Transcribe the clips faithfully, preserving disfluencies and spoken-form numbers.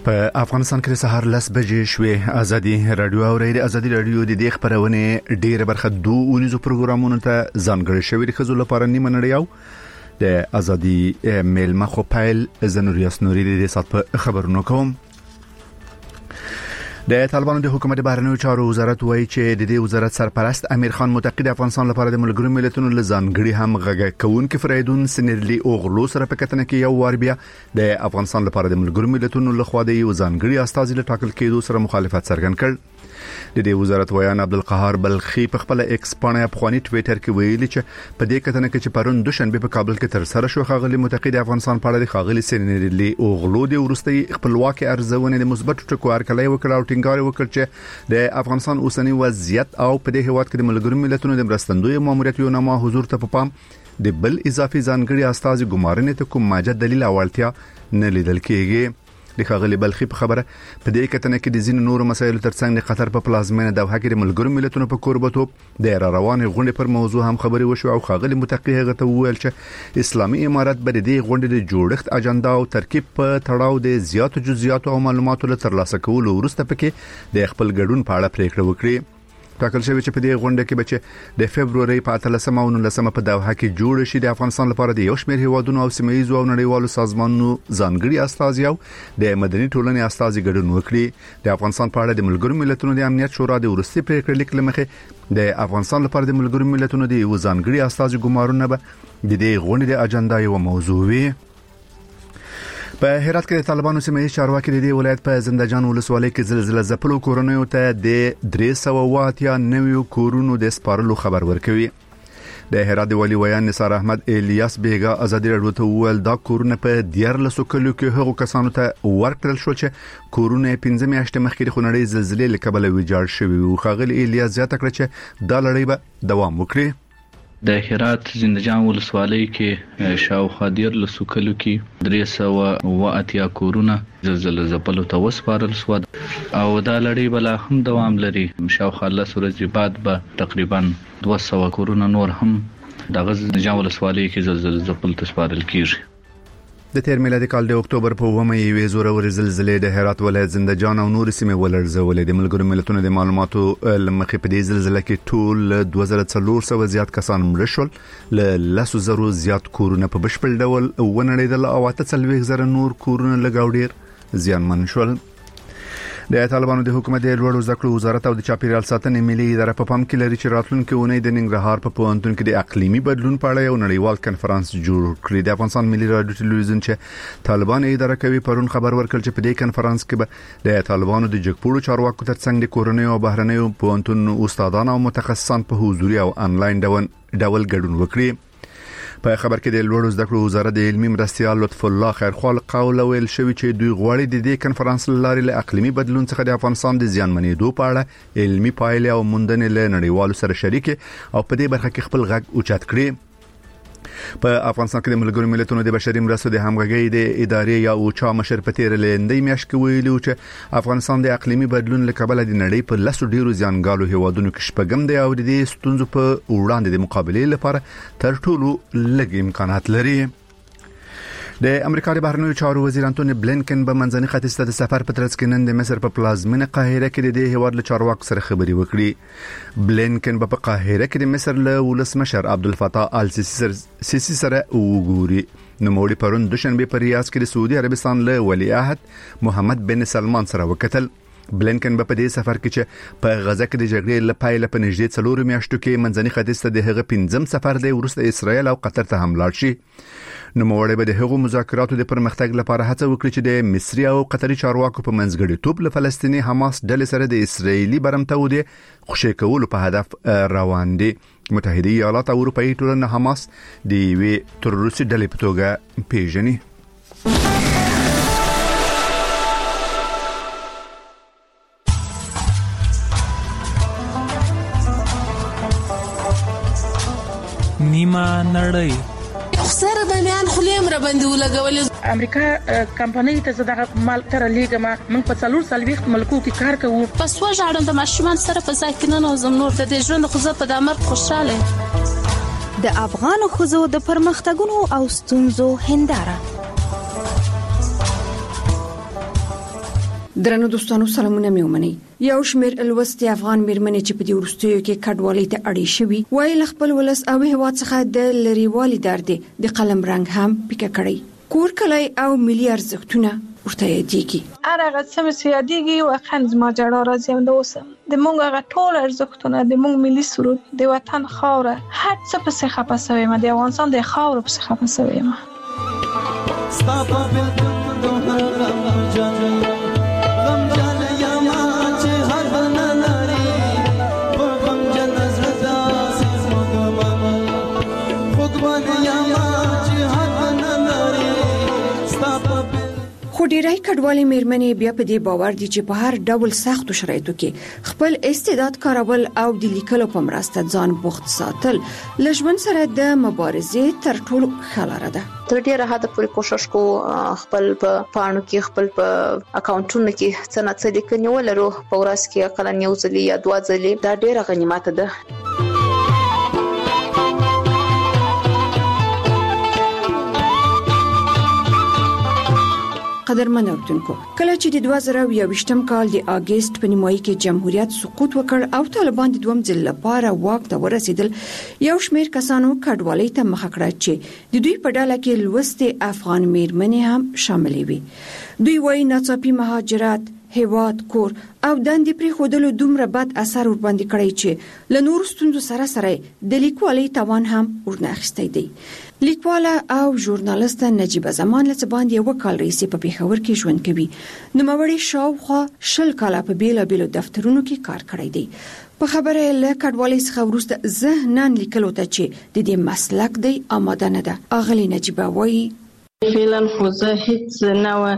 په افغانستان کې د سهار لس بجې شوې. ازادي رادیو او ریډیو ازادي رادیو د دې خبرونه ډیره برخه دوه اونیزو پروګرامونو ته ځانګړي شوی د خزو لپاره نیمه نړیو د ازادي میلمه خو پایل زنوریاس نوري د سات په خبرونو کوم. د طالبانو د حکومت بهرنیو چارو وزارت وایي چې د دې وزارت سرپرست امیر خان متقی د افغانستان لپاره د ملګرو ملتونو لزانګړي هم غږ کوونکې فریدون سنرلی اوغلو سره په کتنه کې یو وار بیا د افغانستان لپاره د ملګرو ملتونو لخوا د یو ځانګړي استازي له ټاکل کېدو سره مخالفت څرګند کړ. د دې وزارت ویان عبدالقهار بلخی په خپل ایکس باندې افغاني ټوئیټر کې ویلي چې په دې کتنه کې چې پرون دوشنبه په کابل کې تر سره شو خاغلی متقی د افغانستان په اړه د خاغلی سنرلی اوغلو د ورستي خپلواکي ارزونه د مثبت ټکو ارکلای وکړ او ټینګار وکړ چې د افغانستان اوسنی وضعیت او په دې هیواد کې د ملګرو ملتونو د مرستندوی ماموریت یو نامه حضور ته په پام د بل اضافي ځانګړي استازي ګمارنې ته کوم ماجد دلیل او اړتیا نه لیدل کېږي. د خاغلی بلخی په خبره په دې کتنه کې د زین نور مسایلو ترڅنګ د قطر په پلازمینه د دوحه کې د ملګرو ملتونو په کوربتوب د روانې غونډې پر موضوع هم خبري وشو او خاغلی متقی هغه ته وویل چې اسلامي امارات به د دې غونډې د جوړښت اجنډا او ترکیب په تړاو د زیاتو جزئیات او معلوماتو له ترلاسه کولو وروسته پکې د خپل ګډون په اړه پریکړه وکړي. ټاکل شوی چې په دې غونډه کې بچ د فبرवरी په اتلسمه او نولسمه په دوحه کې جوړ شي د افغانستان لپاره د یو شمېر هیوادونو او سیمه ییزو او نړیوالو سازمانونو ځانګړي استازي او د مدني ټولنې استازي ګډون وکړي. د افغانستان په اړه د ملګرو ملتونو د امنیت شورا د ورستي پریکړې لیک لمخې د افغانستان لپاره د ملګرو ملتونو د یو ځانګړي استازي ګمارونه به د دې غونډې د اجنډا یو موضوع وي. په هرات کې د طالبانو سیمه چارواکي د دې ولایت په زندجان ولسوالۍ کې زلزلہ ځپلو کورونو ته د درې سوه واتیا نویو کورونو د سپارلو خبر ورکوي. د هرات د ولی ویان نثار احمد الیاس بیګا ازادي رادیو ته ویل دا کورونه په دیارلسو کلو کې هغو کسانو ته ورکړل شو چې کورونه پنځه میاشتې مخکې د خونړۍ زلزلې له کبله ویجاړ شوي وو. خاغلی الیاس زیاته کړه چې دا لړۍ به دوام وکړي. د هرات زندجان ولسوالۍ کې شاوخوا دیارلسو کلو کې درې سوه اوه اتیا کورونه زلزلې ځپلو ته وسپارل شول او دا لړۍ بل هم دوام لري. شاوخوا لس ورځې بعد به تقریبا دوه سوه کورونه نور هم د زندجان ولسوالۍ کې زلزلې ځپلو ته سپارل کیږي. د تیر میلادي کال د اکتوبر په اوومه یوې زورورې زلزلې د هرات ولایت زندجان او نور سیمې ولړزولې. د ملګرو ملتونو د معلوماتو لمخې په دې زلزلې کې ټول دوه زره څلور سوه زیات کسان مړه شول، ل لسو زرو زیات کورونه په بشپړ ډول ونړېدل او اته څلوېښت زره نور کورونه لږ او ډېر زیانمن شول. د طالبانو د حکومت د لوړو زده کړو وزارت او د چاپیریال ساتنې ملي اداره په پام کې لري چې راتلونکي اونۍ د ننګرهار په پوهنتون کې د اقلیمي بدلون په اړه یو نړیوال کنفرانس جوړ کړي. د افغانستان ملي رادیو ټلویزیون چې طالبان اداره کوي پرون خبر ورکړ چې په دې کنفرانس کې به د طالبانو د جګپوړو چارواکو ترڅنګ د کورنۍ او بهرنیو پوهنتون استادان او متخصصان په حضوري او انلاین ډول ډول ګډون وکړي. په خبر کې د لوړو زده کړو وزارت د علمي مرستيال لطف الله خیرخوال قول ویل شوی چې دوی غواړي د دې کنفرانس لارې له اقلیمي بدلون څخه د افغانستان د زیانمنېدو په اړه علمي پایلې او موندنې له نړیوالو سره شریک او په دې برخه کې خپل غږ اوچت کړي. په افغانستان کې د ملګرو ملتونو د بشري مرستو د همغږۍ د ادارې یا اوچا مشر په تیر لندې میاشت کې ویلي چې افغانستان د اقلیمي بدلون له کبله د نړۍ په لسو ډیرو زیانګالو هیوادونو کې شپږم دی او د دې ستونزو په وړاندې د مقابلې لپاره تر ټولو لږ امکانات لري. د امریکا د بهرنیو چارو وزیر انټونی بلینکن به منځني ختیځ ته د سفر په ترڅ کې نن د مصر په پلازمینه قاهره کې د هیواد له چارواکو سره خبري وکړي. بلینکن به په قاهره کې د مصر له ولسمشر عبدالفتاح السیسی سره وګوري. نوموړي پرون دوشنبه په ریاض کې د سعودي عربستان له ولی عهد محمد بن سلمان سره وکتل. بلینکن په دې سفر کې چې په غزه کې د جګړې لپاره په نږدې څلور میاشتو کې منځني ختیځ ته د هغه پنځم سفر دی ورسته اسرائیل او قطر ته هم لاړ شي. نوموړي به د هغو مذاکراتو د پرمختګ لپاره هڅه وکړي چې د مصري او قطري چارواکو په منځګړیتوب له فلسطیني حماس ډلې سره د اسرائیلي برمته د خوشی کولو په هدف روان دي. متحده ایالات او اروپאי ټولنه حماس د یوې تروریستي ډلې په توګه پیژني. نیمه نړۍ سره د میان خلیم را باندې ولګول. امریکا کمپنۍ ته زړه مال تر لیګما موږ په څلور سلويخت ملکو کې کار کوو. پس وژاړم د ماشومان سره په ځکه نه زم نور د ژوند خو زه په دمر خوشاله. د افغان خوځو د پرمختګونو او ستونزو هنداره درنو دوستانو سلامونه مې ومني. یو شمېر لوستي افغان میرمنې چې په دې وروستیو کې کډوالۍ ته اړې شوي وایي خپل ولس او هېواد څخه د لرېوالي درد د قلم رنګ هم پیکه کړی. کور کلی او ملي ارزښتونه ورته یادېږي. هر هغه څه مې یادېږي واقعا زما ژړا راځي هم د اوسه د مونږ هغه ټول ارزښتونه د مونږ ملي سرود د وطن خاوره هر څه پسې خفه شوی یم د افغانستان د خاوره پسې خفه شوی یم. ستا په بلکل دومره غمجن غمجن یم چې هر نه لري په غمجن زړه داسې زمګم خودبان یم چې هر نه لري ستا په خو ډیری کډوالي میرمنې بیا په دې باور دي چې په هر ډول سختو شرایطو کې خپل استعداد کارول او د لیکلو په مرسته ځان بوخت ساتل لژمن سره د مبارزې تر ټولو ښه لاره ده. تر ډیره حده پورې کوشش کو خپل په پاڼو کې خپل په اکاونټونو کې څه نه څه لیکنې ولرو په ورځ کې اقل یو ځلې یا دوه ځلې دا ډیره غنیمت ده. قدرمن اوریدونکو کله چې د دوه زره یوویشتم کال د اگست په نیمایي کې جمهوریت سقوط وکړ او طالبان د دوم ځل لپاره واک ته ورسېدل یو شمېر کسانو کډوالۍ ته مخه کړه چې د دوی په ډله کې لوستي افغان میرمنې هم شاملې وي. دوی وایي ناڅاپي مهاجرت هیواد کور او دندې پرې خودلو دومره بد اثر ور باندې کړی چې له نور ستونزو سره سره د لیکوالۍ توان هم ورناخستی دی. لیکواله او ژورنالیست نجیبه زمان لڅ باندې یو کال رئیس په پیښور کې ژوند کوي. نوموړی شاوخوا شل کاله په بیلابیلو دفترونو کې کار کړی دی. په خبره له کډوالۍ څخه وروسته ذهنن لیکلو ته چې د دې مسلک دی آماده نه ده. اغلی نجیبه وایي فعلا خو زه هیڅ نوع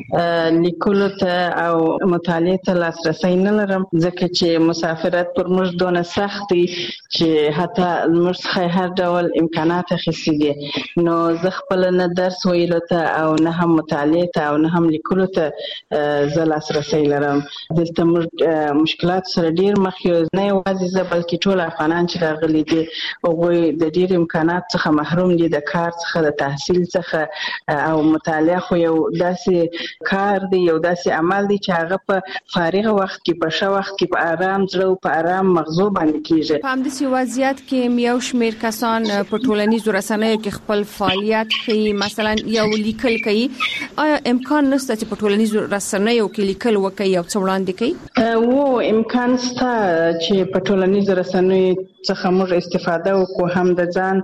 لیکلو ته او مطالعه ته لاسرسی نه لرم ځکه چې مسافرت پر موږ دونه سخت دی چې حتی موږ څخه هر ډول امکانات اخیستي دي نو زه خپل نه درس ویلو ته او نه هم مطالعه ته او نه هم لیکلو ته زه لاسرسی لرم. دلته موږ مشکلات سره ډیر مخ یو نه یوازې زه بلکې ټول افغانان چې راغلي دي هغوی د ډیر امکانات څخه محروم دي د کار څخه د تحصیل څخه او مطالعه خو یو داسې کار دی یو داسې عمل دی چې هغه په فارغ وخت کې په ښه وخت کې په آرام زړه او په آرام مغزو باندې کیږي. په همداسې وضعیت کې یو شمېر کسان په ټولنیزو رسنیو کې خپل فعالیت کوي مثلا یو لیکل کوي آیا امکان نشته چې په ټولنیزو رسنیو کې لیکل وکړي او څه وړاندې کوي؟ وو امکان شته چې په ټولنیزو رسنیو څخه موږ استفاده وکړو هم د ځان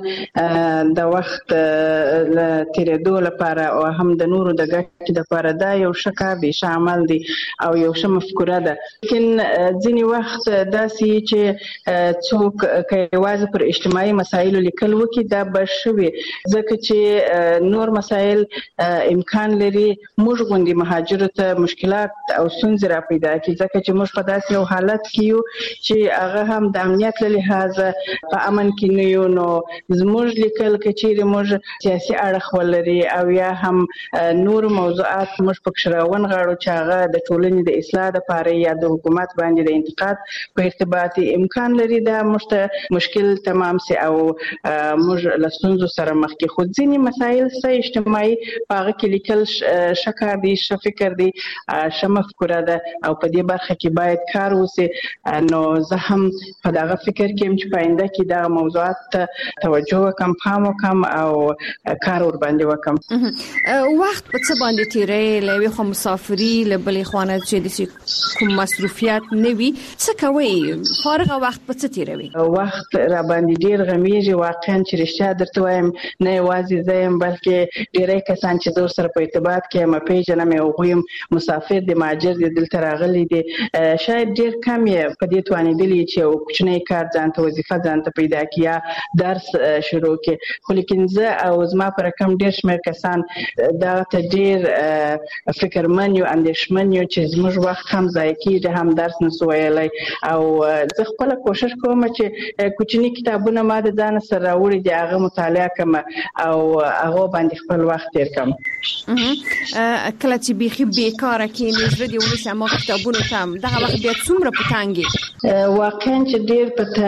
د وخت ل تیرېدو لپاره او هم د نورو د ګټې لپاره دا یو ښه کار دی ښه عمل دی او یو ښه مفکوره ده. لیکن ځینې وخت داسې چې څوک که یوازې پر اجتماعي مسایلو لیکل وکړي دا به ښه وي ځکه چې نور مسایل امکان لري موږ غوندې مهاجرو ته مشکلات او ستونزې را پیدا کړي ځکه چې موږ په داسې یو حالت کې یو چې هغه هم د امنیت له لحاظه په امن کې نه یو نو زموږ لیکل که چیرې موږ سیاسي اړخ ولري او یا هم نور موضوعات موږ پکې راونغاړو چې هغه د ټولنې د اصلاح لپاره یا د حکومت باندې د انتقاد په ارتباط امکان لري دا موږ ته مشکل تمام سي او موږ له ستونزو سره مخ کې خو ځینې مسایل سه اجتماعي هغه کې لیکل ښه کار دی ښه فکر دی ښه مفکوره ده او په دې برخه کې باید کار وشي نو زه هم په دغه فکر کې چې په آینده کې دا موضوعات ته توجه وکم پام وکم او کار ور باندې وکم. وخت په څه باندې تیرې لوي خو مسافري لبلې خوانه چې د کوم مصروفیات نه وي څه کوي فارغه وخت په څه تیروي؟ وخت را باندې ډیر غمیږي واقعا چې رښتیا درته وایم نه یوازې زم بلکې ډیرې کسان چې زور سره په ارتباط کې ما پیژنم او غویم مسافر د ماجر د دلته راغلي دي شاید ډیر کم یې په دې توانېدلی چې یو کوچنی کار ځان ته وظیفه ځان ته پیدا کیا درس شروع کې خو لیکن زه او زما پر کم ډیر شمېر کسان دا ته ډیر فکرمن یو اندېښمن یو چې زموږ وخت هم ضایع کیږي هم درس نسو ویلای او زه خپل کوشش کوم چې کوچنی کتابونه ما د ځان سره راوړي دي هغه مطالعه کوم او هغه باندې خپل وخت تیر کوم. کله چې بيخي بیکاره کې نظر دی ونیسه ما کتابونه تام دغه وخت بیا څومره پټانګي واقعا چې ډیر پټانګي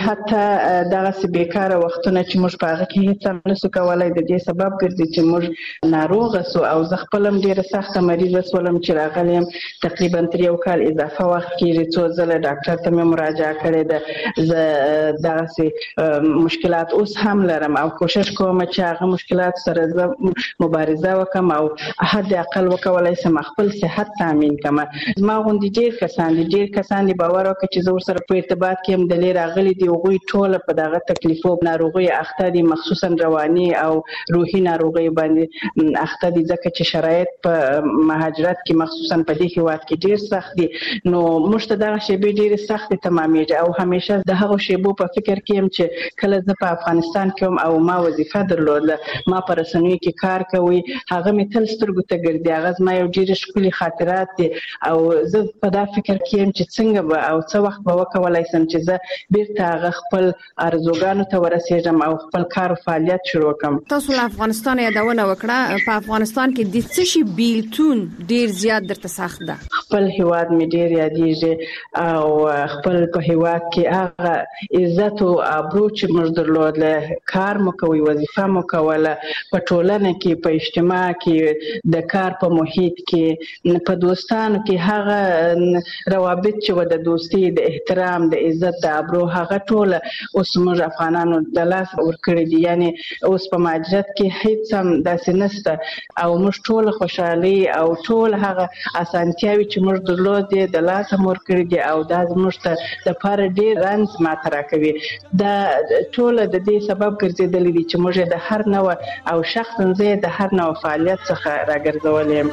حتی دغه سی بیکاره وختونه چې موږ په هغه کې هیڅ هم نشو کولای د دې سبب ګرځي چې موږ ناروغه سو او زه خپلم ډیره سخته مریضه سولم چې راغلم تقریبا تر یو کال اضافه وخت کېږي څو ځله ډاکټر ته مې مراجعه کړې ده. زه دغه سی مشکلات اوس هم لرم او کوشش کوم چې هغه مشکلات سره زه مبارزه وکم او حد اقل وکولای سم خپل صحت تامین کړم. زما غوندې ډیر کسان دي ډیر کسان دي باور وکړي چې زه ورسره په ارتباط کې هم د لري راغلي دي او غوي ټول په دغه تکلیفو ناروغي اخته دي مخصوصا رواني او روحي ناروغي باندې اخته دي ځکه چې شرایط په مهاجرت کې مخصوصا په دې هیواد کې ډیر سخت دي. نو موږ ته دغه شی به ډیر سخت تمامېږي او همیشه د هغه شیبو په فکر کې هم چې کله زه په افغانستان کې هم او ما وظیفه درلوده ما په رسنیو کې کار کوي هغه مې تل سترګو ته ګرځي هغه زما یو ډیر ښکلي خاطرات دي او زه په دا فکر کې هم چې څنګه به او څه وخت به وکولای سم چې زه بیرته هغه خپل ارزوګانو ته ورسېږم او خپل کار او فعالیت شروع کړم. تاسو له افغانستان یادونه وکړه په افغانستان کې د څه شي بیلتون ډیر زیات درته سخت ده؟ خپل هیواد مې ډیر یادېږي او خپل په هیواد کې هغه عزت او ابرو چې موږ درلودل کار مو کوي وظیفه مو کوله په ټولنه کې په اجتماع کې د کار په محیط کې په دوستانو کې هغه روابط چې و د دوستي د احترام د عزت د ابرو هغه ټول اوس موږ افغانانو د لاس ورکړي دي یعنی اوس په مهاجرت کې هیڅ هم داسې نشته او موږ ټول خوشحالي او ټول هغه اسانتیاوي چې موږ درلودې د لاس ورکړي دي او دا زموږ ته د پاره ډیر رنځ ماته راکوي. دا ټول د دې سبب ګرځېدلې دي چې موږ د هر نوع او شخصا زه د هر نوع فعالیت څخه راګرځولم.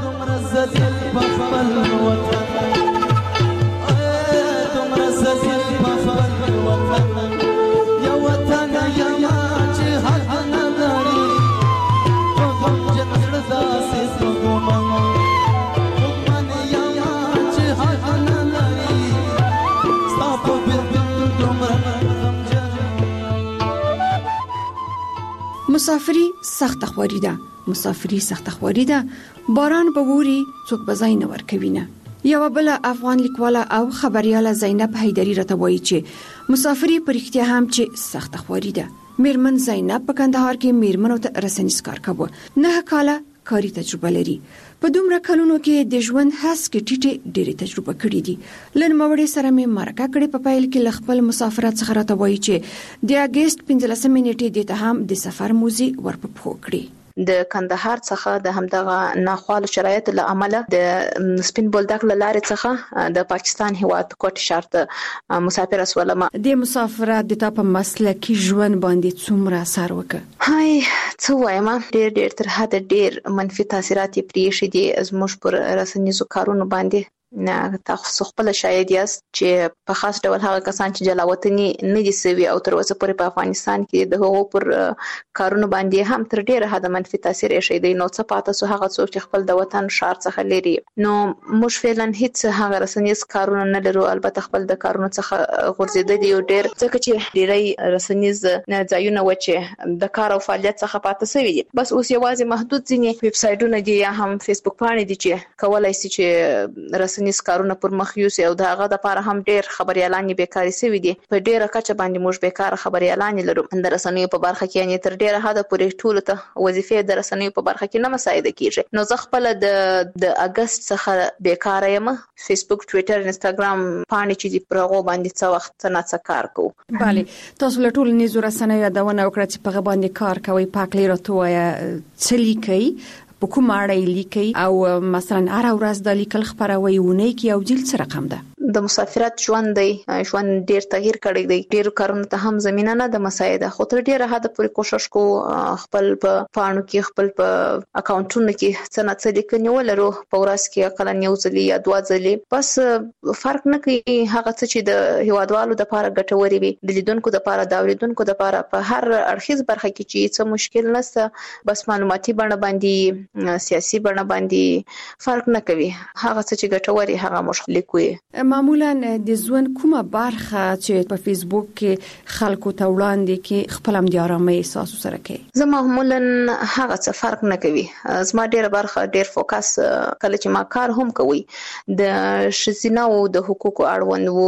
مسافری سخت خواري ده مسافری سخت خواري ده باران به ووري څوک به ځای نه ورکوي نه. یو بل افغان لیکواله او خبرياله زینب حیدری راته وایي چې مسافری په رښتیا هم چې سخت خواري ده. میرمن زینب په کندهار کې میرمنو ته رسنیز کار کوي نه کاله کاری تجربه لري. په دومره کلونو کې د ژوند هڅه ټیټه ډېری تجربه کړې دي. لن موړې سره مې مرکه کړې په پایل کې خپل مسافرت څخه راته وایي چې د اگست پنځلسمې نیټې د هم د سفر موزي ورپخو کړې. د کندهار څخه د همدغه ناخوالو شرایطو له امله د سپین بولدک له لارې څخه د پاکستان هیواد کوټ ښار ته مسافر اسولم. د مسافرت د تاسو مسلکي ژوند باندې څومره اثر وکړ؟ هاي څه وایم ډېر ډېر تر حد ډېر منفي تاثیرات یې پریښي دي زموږ پر رسنیزو کارونو باندې. نه تاسو خپل شاید یاست چې په خاص ډول هغه کسان چې جلاوطني نه دي سوي او تر اوسه پورې په افغانستان کې د هغو پر کارونو باندې هم تر ډیره حد منفي تاثیر یې شي دی. نو څه پاتې سو هغه څوک چې خپل د وطن شهر څخه لري نو موږ فعلا هیڅ هغه رسنیز کارونه نه لرو. البته خپل د کارونو څخه غورځېدل یو ډیر ځکه چې ډیری رسنیز ځایونه و چې د کار او فعالیت څخه پاتې سوي دي. بس اوس یوازې محدود ځینې ویب سایټونه دي یا هم فیسبوک پاڼې دي چې کولای شي چې رسنیز نس کارونه پر مخ یوسي او دغه د لپاره هم ډیر خبريالان بیکاری سوي دي. په ډیره کچه باندې موږ بیکاره خبريالان لرو. د رسنیو په برخه کې یعنی تر ډیره حد پورې ټول ته وظیفه د رسنیو په برخه کې نه مساعده کیږي. نو زه خپل د د اگست څخه بیکاره یم. فیسبوک، ټوئیټر، انستګرام پاڼې چې دی پرغو باندې څه وخت نه څه کار کوو. bale تاسو له ټول نيزو رسنیو یادونه وکړه چې په باندې کار کوي پاکلی راټوي څه لیکي په کوم اړه لیکي او مثلا هر ورځ د لیکل خبروي ونه کی او جیل څه رقم ده؟ د مسافرت ژوند دی ژوند ډیر تغییر کړی دی. ډیر کارونه ته هم زمينه نه د مساعده خو تر ډیره حد پورې کوشش کو خپل په پاڼو کې خپل په اکاونټونو کې څه نه څه لیکنې ولرو په ورځ کې اقل یو ځلې یا دوه ځلې بس فرق نه کوي. هغه څه چې د هیوادوالو د لپاره ګټوري وي د لیدونکو د لپاره د اوریدونکو د لپاره په هر اړخیز برخه کې چې څه مشکل نشته بس معلوماتي بڼه باندې سیاسي بڼه باندې فرق نه کوي. هغه څه چې ګټوري هغه موږ لیکو. معمولا د ژوند کومه برخه چې په فیسبوک کې خلکو ته وړاندې کې خپل هم د آرامۍ احساس سره کوي؟ زه معمولا هغه څه فرق نه کوي. زما ډیره برخه ډیر فوکس کله چې ما کار هم کوي د شزینه او د حقوقو اړوند